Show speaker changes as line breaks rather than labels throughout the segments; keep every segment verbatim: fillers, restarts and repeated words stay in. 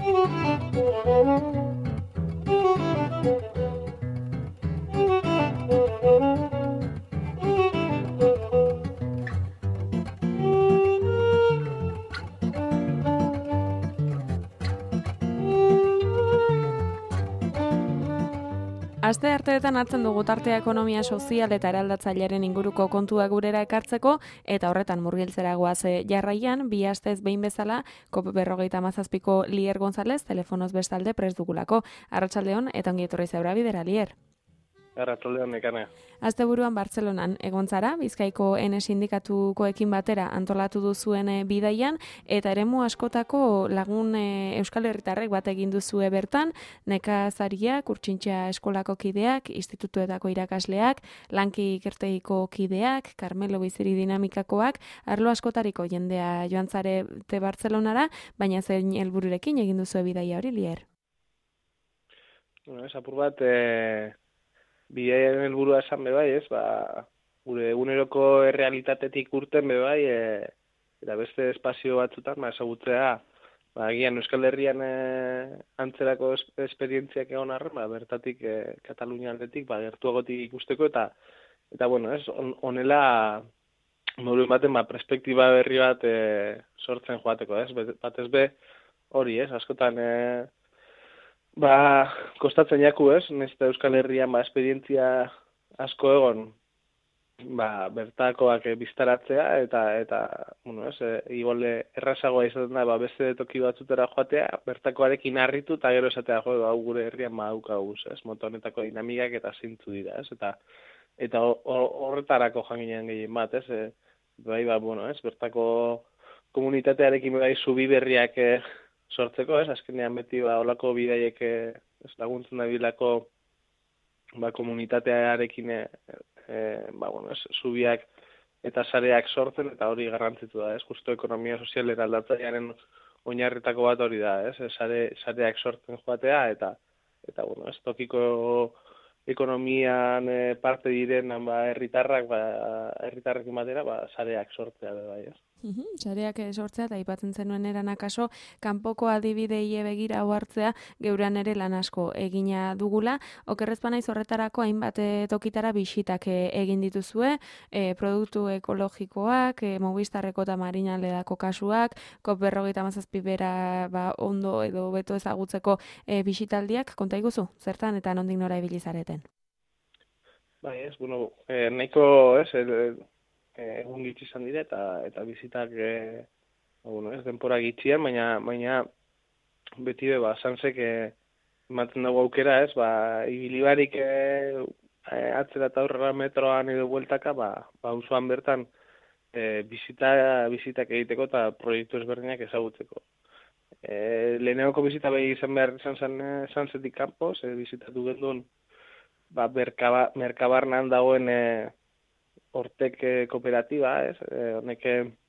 Aste arteetan hartzen dugu tartea ekonomia sozial eta eraldatzailearen inguruko kontua gurera ekartzeko, eta horretan murgiltzera goaz jarraian, bi astez behin bezala, kop berrogeita hamazazpiko Lier González, telefonoz bestalde prest dugulako. Arratsaldeon eta ongi etorri zeura bidera, Lier.
Arratsaldeon, Nekane.
Asteburuan Bartzelonan egon zara, Bizkaiko Ene sindikatukoekin batera antolatu duzuen bidaian, eta eremu askotako lagun e, Euskal Herritarrek bat egin duzue bertan, nekazariak, urtsintxa eskolako kideak, institutuetako irakasleak, lanki ikertegiko kideak, Karmelo biziri dinamikakoak, arlo askotariko jendea joan zarete Bartzelonara, baina zein helbururekin egin duzue bidaia hori, Lier?
Bueno, ez apur bat... E... Bidearen helburua esan be bai, ez, ba, gure eguneroko errealitatetik urten be bai, e, eta beste espazio batzutan, ba, ezagutzea, ba, agian Euskal Herrian e, antzerako es, esperientziak egon arren, ba, bertatik, e, Katalunia aldetik, ba, gertuagotik ikusteko, eta, eta bueno, ez, on, onela, modu baten, ba, perspektiba berri bat e, sortzen joateko, ez, batez be, hori, ez, askotan, e, Ba, kostatzen jaku, ez? Nesta Euskal Herrian ba esperientzia asko egon, ba, bertakoak biztaratzea eta eta, bueno, ez, e, igual errazagoa izaten da, ba, beste toki batzutera joatea, bertakoarekin harritu eta gero esatea jo, ba, gure herrian ba daukagu, ez? Moto honetako dinamikak eta zintzu dira, ez? Eta eta horretarako janginean gehien bat, ez? E, bai, ba, bueno, ez? Bertako komunitatearekin bai zubi berriak e, sortzeko, ez, azkenean beti ba holako bidaiek ez laguntzen dabilako ba komunitatearekin e, e, ba bueno, ez, zubiak eta sareak sortzen eta hori garrantzitu da, ez, justu ekonomia sozial eraldatzailearen oinarritako bat hori da, ez, sare sareak sortzen joatea eta eta bueno, ez tokiko ekonomian e, parte diren ba herritarrak ba herritarrekin batera ba sareak sortzea bai, ez.
Uhum, sareak sortzea eta aipatzen zenuen eran akaso kanpoko adibidei begira hartzea geurean ere lan asko egina dugula. Okerrez banaiz horretarako hainbat tokitara bisitak egin dituzue, e, produktu ekologikoak, e, Movistarreko eta Marinaledako kasuak, kop berrogeita hamazazpi bera ba, ondo edo beto ezagutzeko e, bisitaldiak, konta iguzu, zertan eta nondik nora ibili zareten?
Bai, ez, bueno, eh, nahiko, ez, el, egun gitxi izan dira eta eta bizitak e, bueno, ez denpora gitxian, baina baina beti be ba sansek ematen dago aukera, ez, ba ibilibarik e, atzera eta aurrera metroan edo bueltaka, ba ba auzoan bertan e, bizita bizitak egiteko eta proiektu ezberdinak ezagutzeko. Eh, lehenengo bizita bai izan behar izan zen Sansetik kanpoz, e, bizitatu gendun ba Merkaba, Merkabarnan dagoen e, Hortek kooperatiba, ez, honek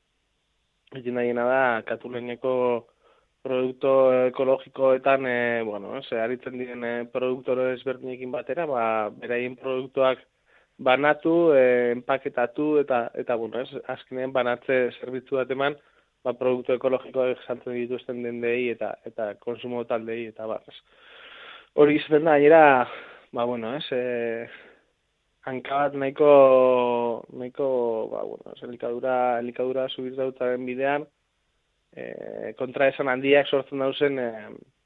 egin nahiena da Kataluniako produktu ekologikoetan, e, bueno, ez, aritzen diren e, produktore ezberdinekin batera, ba, beraien produktuak banatu, e, enpaketatu, eta, eta bueno, ez, azkenean banatze zerbitzu bat eman, ba, produktu ekologikoak saltzen dituzten dendei eta eta konsumo taldei, eta bar, ez. Hori izaten da, gainera, ba, bueno, ez, e, hanka bat nahiko, nahiko, ba, bueno, elikadura, elikadura subir dautaren bidean, e, kontra esan handiak sortzen dauzen, e,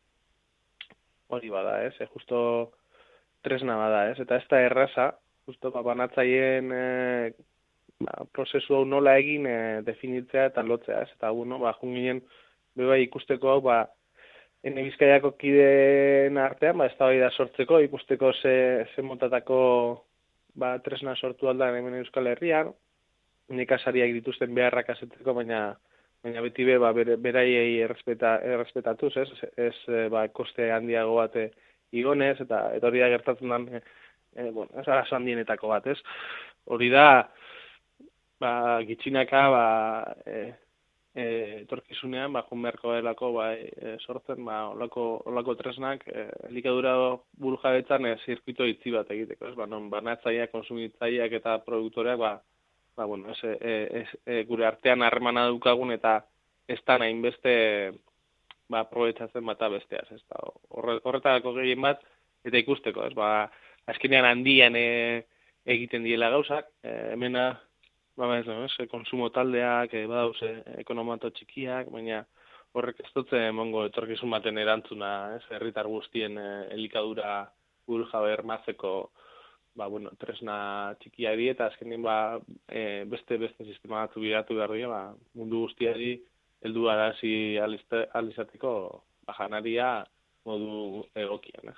hori bada, ez, e, justo tresna bada, ez, eta ez da erraza, justo ba, banatzaien e, ba, prozesu hau nola egin e, definitzea eta lotzea, ez, eta bueno, ba, junginen, beba ikusteko hau, ba, Ene Bizkaiako kideen artean, ba, ez da hori da sortzeko, ikusteko ze, ze motatako ba, tresna sortu aldan hemen Euskal Herrian, nekazariak dituzten beharrak asetzeko, baina baina beti be, ba, beraiei errespeta, errespetatuz, ez, ez, ez ba, koste handiago bat igonez, eta, eta hori da gertatzen den, e, e, bueno, ez arazo handienetako bat, ez. Hori da, ba, gitxinaka, ba, e, e, etorkizunean, ba, junberko delako, ba, e, sortzen, ba, olako, olako tresnak, e, elikadura burujabetzan e, zirkuito itzi bat egiteko, ez, ba, non, banatzaileak, konsumitzaileak eta produktoreak, ba, ba, bueno, ez, e, ez, e, gure artean harremana daukagun eta ez da nahin beste, ba, aprobetsatzen bata besteaz, ez da, horretarako gehien bat, eta ikusteko, ez, ba, azkenean handian e, egiten diela gauzak, e, hemena, ba, ez, no, ez, konsumo taldeak, e, badauz, e, ekonomato txikiak, baina horrek ez dutze emongo etorkizun baten erantzuna, ez, herritar guztien e, elikadura buru jabe ermatzeko, ba, bueno, tresna txikiari eta azkenean ba, e, beste beste sistema batu biratu behar dira, ba, mundu guztiari heldu arazi alizateko ba, janaria modu egokian, ez?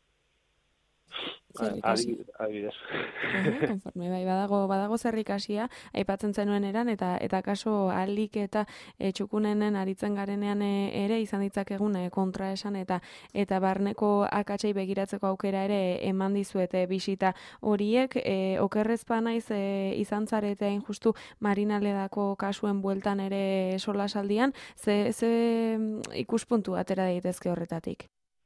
Adibidez.
Konforme, bai, badago, badago zerrikasia, aipatzen zenuen eran, eta eta kaso ahalik eta e, txukunenen aritzen garenean e, ere izan ditzakegun e, kontra esan, eta eta barneko akatsei begiratzeko aukera ere eman dizuete bisita horiek, e, okerrezpa naiz e, izan zarete hain justu Marinaledako kasuen bueltan ere solasaldian, ze, ze ikuspuntu atera daitezke horretatik?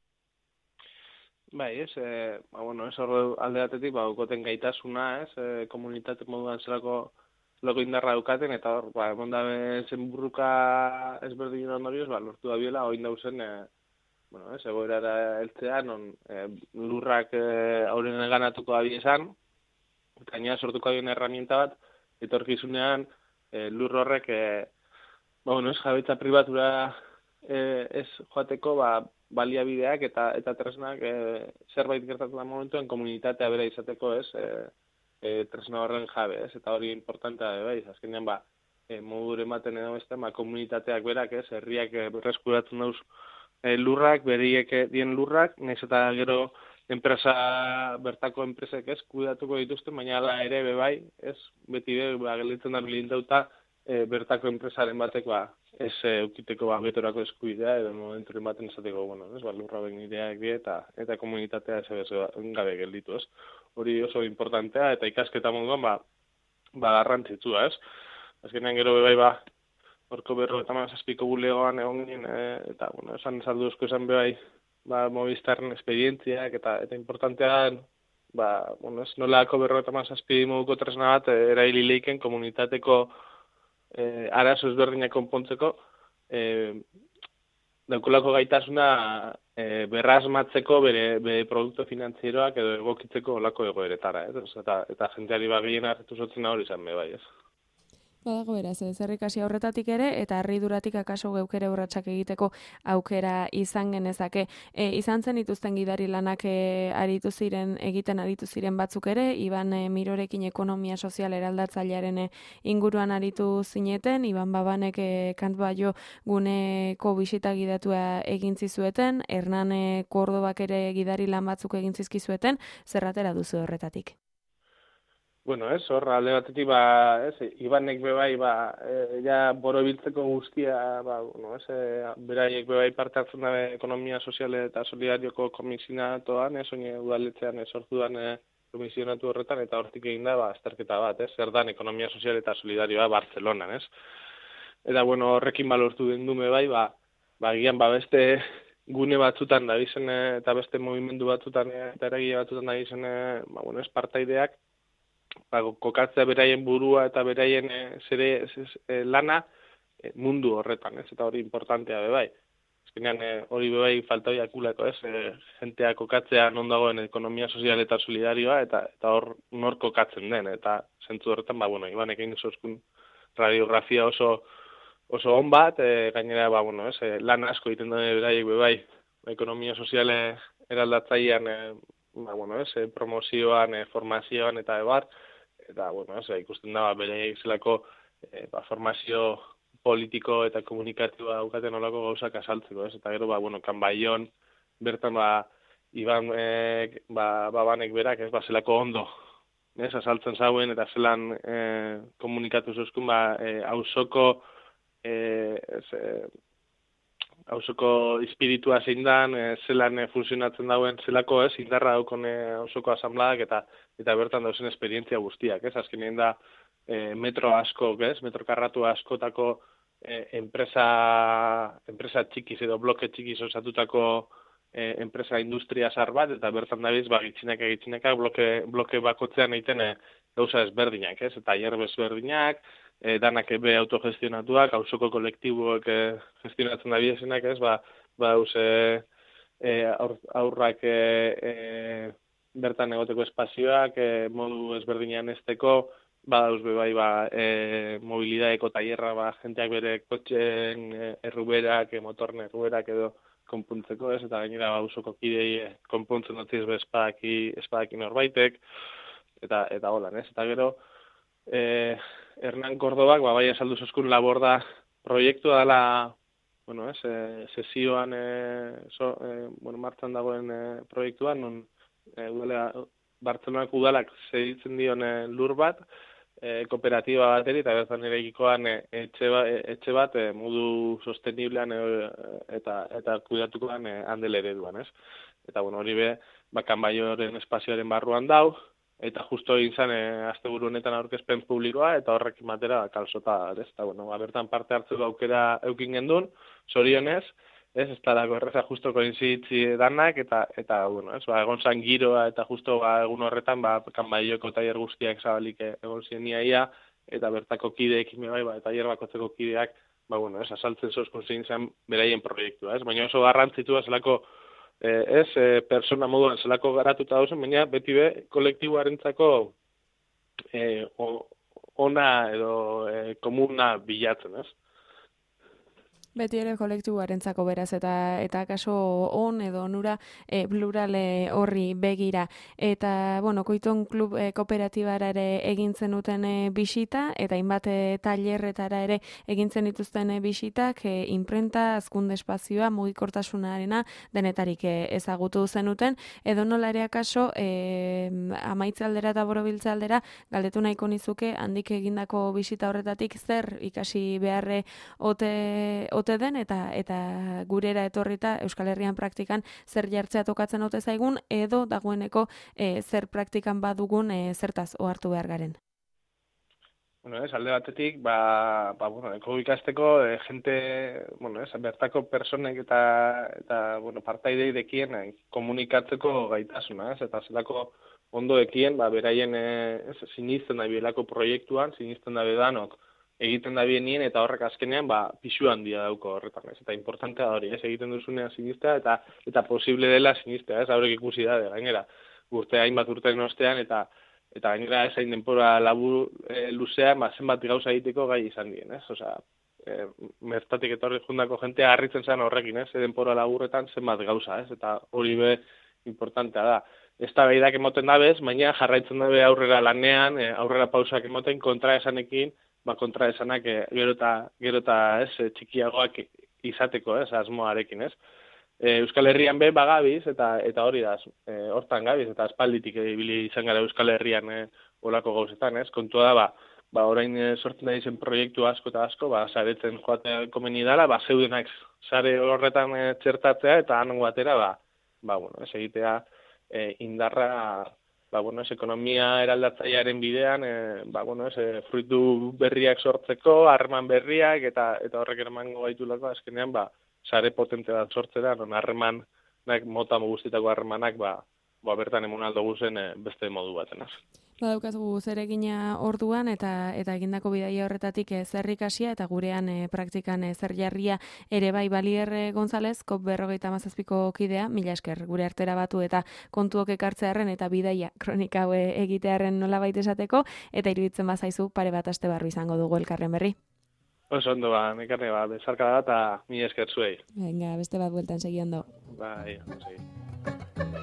Bai, ez, e, ba, bueno, ez horre aldeatetik, ba, ukoten gaitasuna, ez, e, komunitate moduan zelako, zelako indarra dukaten, eta hor, ba, emondabe zenburruka ezberdin ondorioz, ba, lortu da biela, oin dauzen, e, bueno, ez, egoerara heltzea, non e, lurrak e, aurren ganatuko abi esan, gaina sortuko abien herramienta bat, etorkizunean, e, lur horrek, e, ba, bueno, ez, jabetza pribatura e, ez joateko, ba, baliabideak eta eta tresnak e, zerbait gertatu da momentuen komunitatea bera izateko, ez, e, e, tresna horren jabe, ez, eta hori importantea da, bai, azkenean, ba, e, modu ematen edo beste, ba, komunitateak berak, ez, herriak e, berreskuratzen dauz e, lurrak, beriek dien lurrak, nahiz eta gero enpresa, bertako enpresek, ez, kudatuko dituzten, baina ala ere, bebai, ez, beti be, ba, gelditzen da bilintauta, e, bertako enpresaren batek, ba, ez eukiteko ba, betorako eskubidea, edo momenturen baten esateko, bueno, ez, ba, lurra ben ideak die, eta, eta komunitatea ez ebez gabe gelditu, ez. Hori oso importantea, eta ikasketa moduan, ba, ba garrantzitsua, ez. Azkenean gero bebai, ba, horko berro eta mazazpiko bulegoan egon ginen, e, eta, bueno, esan salduzko esan bebai, ba, Movistarren esperientziak, eta, eta importantea, ba, bueno, ez, nolako berro eta mazazpi moduko tresna bat, eraili leiken komunitateko Eh, arazo ezberdinak konpontzeko, eh, daukolako gaitasuna eh, berrasmatzeko bere, bere produktu finanzieroak edo egokitzeko olako egoeretara, ez? Eta, eta jenteari bagien hartu zotzen hori izan be bai, ez?
Badago beraz, zerrikasi aurretatik ere, eta harriduratik akaso geukere urratsak egiteko aukera izan genezake. E, izan zen dituzten gidari lanak e, aritu ziren, egiten aritu ziren batzuk ere, Iban e, Mirorekin ekonomia sozial eraldatzailearen e, inguruan aritu zineten, Iban Babanek e, Kantbaio guneko bisita gidatua egin zizueten, Hernan e, Kordobak ere gidari lan batzuk egin zizkizueten, zerratera duzu horretatik?
Bueno, ez, hor, alde batetik, ba, ez, Ibanek bebai, ba, e, ja, borobiltzeko guztia, ba, bueno, ez, e, beraiek bebai parte hartzen dabe ekonomia soziale eta solidarioko komisionatoan, ez, oine udaletzean ez sortu dan e, komisionatu horretan, eta hortik egin da, ba, azterketa bat, ez, zer dan ekonomia soziale eta solidarioa Bartzelonan, ez. Eta, bueno, horrekin balortu den dume bai, ba, ba, gian, ba, beste gune batzutan da bizen, e, eta beste movimendu batzutan, e, eta eragia batzutan da bizen, e, ba, bueno, ez, partaideak, ba, kokatzea beraien burua eta beraien e, zere e, lana e, mundu horretan, ez? Eta hori importantea bebai. Azkenean e, hori bebai falta jakulako, ez? E, jentea kokatzea non dagoen ekonomia sozial eta solidarioa eta eta hor nor kokatzen den. Eta zentzu horretan, ba, bueno, Ibanek egin zozkun radiografia oso oso on bat, e, gainera, ba, bueno, ez? E, lan asko egiten duen beraiek bebai ekonomia soziale eraldatzailean e, ba, bueno, ez, promozioan, e, formazioan eta ebar, eta, bueno, ez, ikusten da, ba, bereiek zelako e, ba, formazio politiko eta komunikatiboa daukaten olako gauzak asaltzeko, ez, eta gero, ba, bueno, Kanbaion, bertan, ba, Iban, e, ba, Babanek berak, ez, ba, zelako ondo, ez, asaltzen zauen, eta zelan e, komunikatu zuzkun, ba, e, auzoko, e, ez, e, hausoko espiritua zein dan, e, zelan e, funtzionatzen dauen zelako, ez, indarra daukon e, hausoko asambladak eta eta bertan dauzen esperientzia guztiak, ez, azkenean da e, metro asko, ez, metro karratu askotako e, enpresa, enpresa txikiz edo bloke txikiz osatutako e, enpresa industria zar bat, eta bertan dabiz, ba, gitzinaka, gitzinaka, bloke, bloke bakotzean egiten e, gauza ezberdinak, ez, eta hierbe ezberdinak, e, danak be autogestionatuak, auzoko kolektiboek e, gestionatzen da biesenak, ez, ba, ba, uze, e, aur, aurrak e, e, bertan egoteko espazioak, e, modu ezberdinean esteko, badauz be bai ba e, mobilidaeko tailerra ba jenteak bere kotxeen e, erruberak, e, motorren erruberak edo konpuntzeko, ez, eta gainera ba auzoko kidei e, konpuntzen utziz be espadaki, espadaki norbaitek eta eta holan, ez? Eta gero eh Hernán Cordobak ba bai esaldu zuzkun laborda proiektua dela, bueno, ez, e, sesioan e, so, e, bueno, martxan dagoen e, proiektuan non e, udala Bartzelonako udalak zeditzen dion e, lur bat, e, kooperatiba bateri, eta bertan eraikikoan e, etxe, ba, e, etxe bat e, modu sosteniblean e, eta eta kuidatukoan e, handel ereduan, ez? Eta bueno, hori be, bakan baioren espazioaren barruan dau, eta justo egin zen e, asteburu honetan aurkezpen publikoa, eta horrekin batera kalsota, ez? Eta bueno, ba, bertan parte hartzeko aukera eukin gendun, zorionez, ez, ez talako erreza justo koinzitzi danak, eta, eta bueno, ez, ba, egon zan giroa, eta justo ba, egun horretan, ba, kanbaioko tailer guztiak zabalik egon ziren iaia, eta bertako kideek, bai, ba, tailer bakotzeko kideak, ba, bueno, ez, asaltzen zozkun zein zen beraien proiektua, ez, baina oso garrantzitua zelako, eh, ez, eh, persona moduan zelako garatuta dauzen, baina beti be, kolektiboarentzako eh, ona edo eh, komuna bilatzen, ez.
Beti ere kolektiboarentzako beraz eta eta kaso on edo onura e, plurale horri begira eta bueno, Koiton klub e, kooperatibara ere egin zenuten e, bisita eta hainbat e, tailerretara ere egintzen dituzten e, bisitak, e, inprenta, hazkunde espazioa, mugikortasunarena denetarik e, ezagutu zenuten edo nola ere akaso e, amaitze aldera eta borobiltze aldera galdetu nahiko nizuke handik egindako bisita horretatik zer ikasi beharre ote ote den eta eta gurera etorrita Euskal Herrian praktikan zer jartzea tokatzen ote zaigun edo dagoeneko e, zer praktikan badugun e, zertaz ohartu behar garen.
Bueno, ez, alde batetik, ba, ba bueno, eko ikasteko e, gente, bueno, ez, bertako personek eta eta bueno, partaidei dekien e, komunikatzeko gaitasuna, ez, eta zelako ondo dekien, ba beraien e, ez, sinisten da bielako proiektuan, sinisten da bedanok egiten da bienien, eta horrek azkenean, ba, pixu handia dauko horretan, ez, eta importantea da hori, ez, egiten duzunean sinistea, eta eta posible dela sinistea, ez, haurek ikusi da, gainera, urte hainbat urtean ostean, eta eta gainera ez hain denpora labur e, luzean, ba, zenbat gauza egiteko gai izan dien, ez, osea, e, mertatik etorri jundako jentea harritzen zen horrekin, ez, denpora laburretan zenbat gauza, ez, eta hori be importantea da. Ez da behidak emoten dabez, baina jarraitzen dabe aurrera lanean, e, aurrera pausak emoten kontra esanekin, ba kontra esanak e, gero eta gero eta ez txikiagoak izateko, ez, asmoarekin, ez. E, Euskal Herrian be bagabiz eta eta hori da, e, hortan gabiz eta aspalditik ibili izan gara Euskal Herrian e, olako gauzetan, ez. Kontua da ba, ba orain e, sortzen da izen proiektu asko eta asko, ba saretzen joatea komeni dela, ba zeudenak sare horretan e, txertatzea eta hango batera ba ba bueno, ez egitea e, indarra ba, bueno, ez, ekonomia eraldatzailearen bidean, e, ba, bueno, ez, e, fruitu berriak sortzeko, harreman berriak, eta eta horrek emango gaitulako, azkenean, ba, sare potente bat sortzera, non harremanak, mota guztietako harremanak, ba, ba, bertan emun aldo guzen e, beste modu batenaz.
Badaukazu zer egina orduan eta eta egindako bidaia horretatik e, zer ikasia eta gurean e, praktikan e, zer jarria ere bai Balier González, kop berrogeita hamazazpiko kidea, mila esker gure artera batu eta kontuok ekartzearren eta bidaia kronika hau egitearren nolabait esateko eta iruditzen bazaizu pare bat aste barru izango dugu elkarren berri.
Oso ondo ba, nekarne ba, bezarka da eta mila esker zuei.
Venga, beste bat bueltan segi ondo.
Bai, segi.